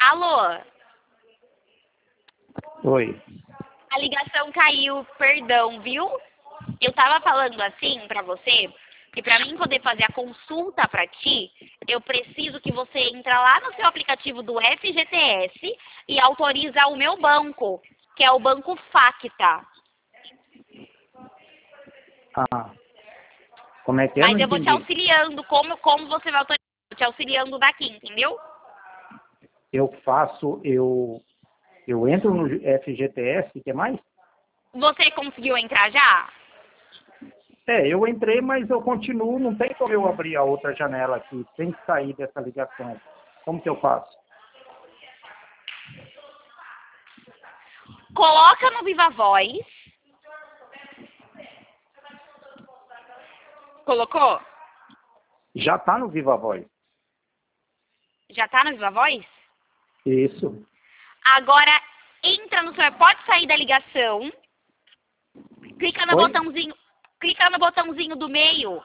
Alô? Oi. A ligação caiu, perdão, viu? Eu tava falando assim pra você, que pra mim poder fazer a consulta pra ti, eu preciso que você entre lá no seu aplicativo do FGTS e autoriza o meu banco, que é o Banco Facta. Ah, como é que é? Mas Não eu vou te entendi. auxiliando, como você vai autorizar, te auxiliando daqui, entendeu? Eu entro no FGTS, que mais? Você conseguiu entrar já? Eu entrei, mas eu continuo, não tem como eu abrir a outra janela aqui, tem que sair dessa ligação. Como que eu faço? Coloca no Viva Voz. Colocou? Já está no Viva Voz. Já tá no Viva Voz? Isso. Agora entra no seu. Pode sair da ligação. Clica no Oi? botãozinho. Clica no botãozinho do meio.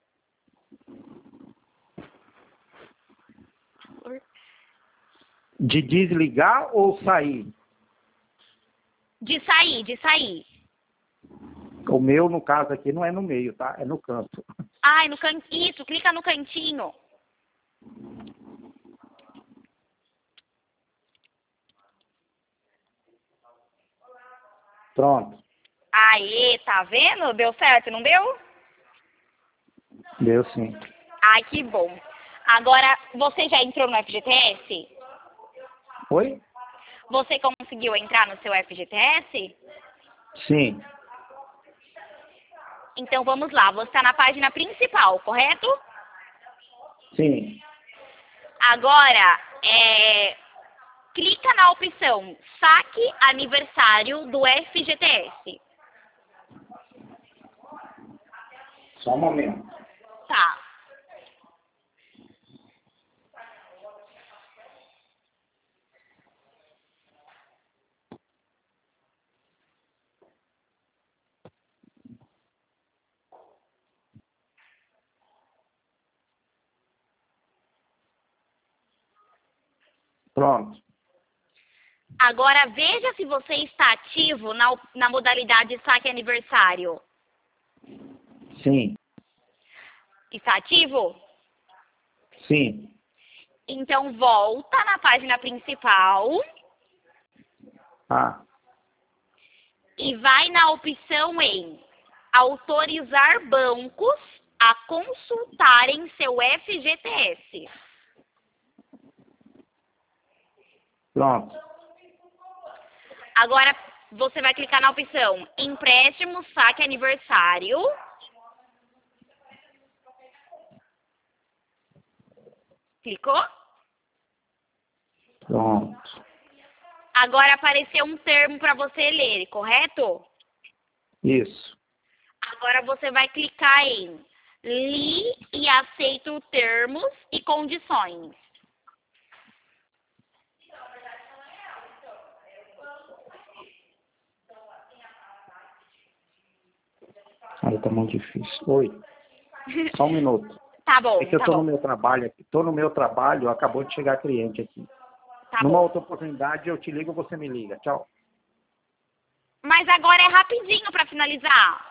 De desligar ou sair? De sair, de sair. O meu, no caso aqui, não é no meio, tá? É no canto. Ai, no can... Isso, clica no cantinho. Pronto. Aê, tá vendo? Deu certo, não deu? Deu sim. Ai, que bom. Agora, você já entrou no FGTS? Oi? Você conseguiu entrar no seu FGTS? Sim. Então vamos lá, você está na página principal, correto? Sim. Agora, clica na opção Saque Aniversário do FGTS. Só um momento. Tá. Pronto. Agora veja se você está ativo na modalidade Saque Aniversário. Sim. Está ativo? Sim. Então volta na página principal Ah. e vai na opção em autorizar bancos a consultarem seu FGTS. Pronto. Agora você vai clicar na opção empréstimo saque aniversário. Clicou? Pronto. Agora apareceu um termo para você ler, correto? Isso. Agora você vai clicar em li e aceito termos e condições. Aí tá muito difícil. Oi. Só um minuto. Tá bom, É que eu tá tô no bom. meu trabalho aqui. Tô no meu trabalho, acabou de chegar cliente aqui. Tá Numa bom. outra oportunidade eu te ligo, você me liga. Tchau. Mas agora é rapidinho para finalizar.